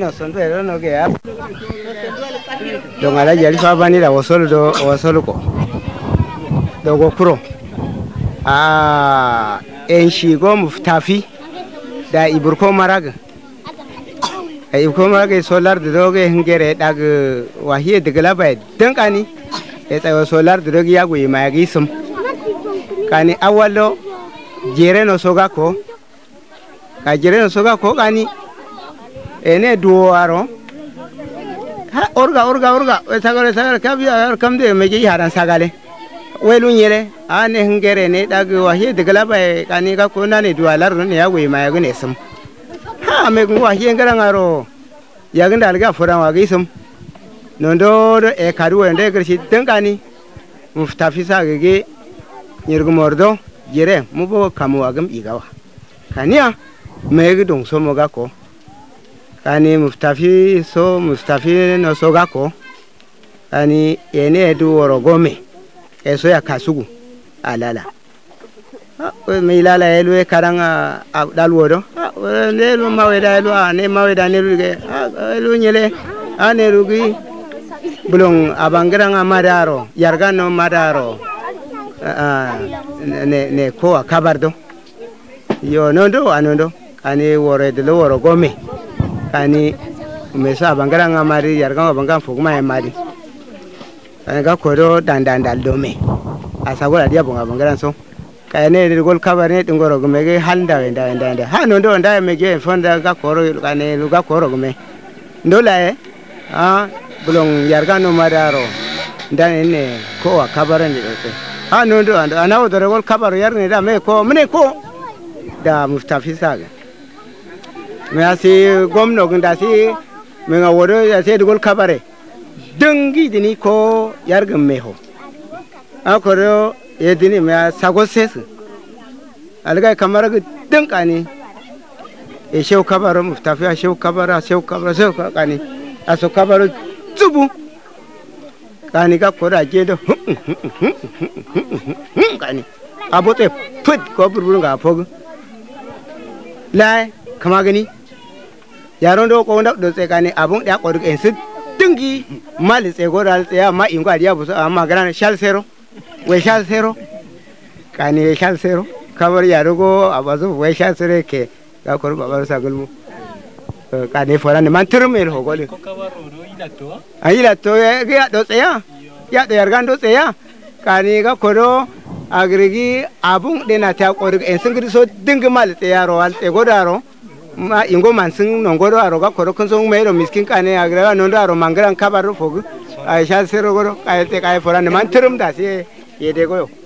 no son pero no que ya don ala yari fa bani da wasolo ko dogo kuro en shigo muftafi da iburko maraga iburko maraga solar da doge hingere dag wahiye digala bai dan kani e tsayo solar da doge ya goyi ma yagi sum kani awalo jere no soga ko ka jere no soga ko kani ene duwaro ha orga sagale kabiya kamde meji haran sagale welu nyere ane hingere ne dag wahiye digala bai kani ka ko nane duwalar ne ya goyi ma yagi ne sum ha me wahiye ngara ngaro yagin da alga furan wagi sum nondo e karu ende gershi tengani muftafi sagege nyirgumordo jere mubo kamu agam igawa kania megi dong so moga ko kani muftafi no soga ko kani ene edu woro gome eso ya kasugu alala me lala elu e karanga dalwodo lelu maweda elu ne maweda ne luge elu nyele ane rugi bulong abangranga madaro yargano madaro ne ko kabardo yo nondo anondo kani wore de woro gome kani mesa abangranga mari yarganga banga fogma e mari kani ga kodo dandandal dome asagora dia bonga bangrang so kayane de gol kabare de ngoro gome ge handa wenda ha nondo nda mege fonda ga koro kani lu ga koro gome ndola e bulong yargano madaro ndane ko kabare ni ha nondo anawo de gol kabaro yarne da me ko mene ko da muftafi saga me asi gomno gunda si me nga wodo ya se de gol kabare dangi dini ko yargam meho akoro yedini me sago ses alga kamara ga dankani e shew kabaro muftafi shew kabara kani aso kabaro zubu kani ka kora jedo kani abote put ko burburu ga fog lai kama gani yaron do ko nda do tse kani abun da ko en sit dingi mali tse goral tse ma ingo ariya buso amma garan shal zero we shal zero kani shal zero kabar yaro go abazo we shal zero ke ga ko babar sagulmu kani foran man turmel ho gole ko kabaro do ila to ya do tse ya do yargan do tse ya kani ga kodo agrigi abun dena ta ko en singri so dingi mali tse yaro wal tse godaro ma ingo mansin nongoro aro ga koro kunso mero miskin kane agra nondo aro mangran kabaru fogu ai sha sero goro kai te kai foran man turum da se yede goyo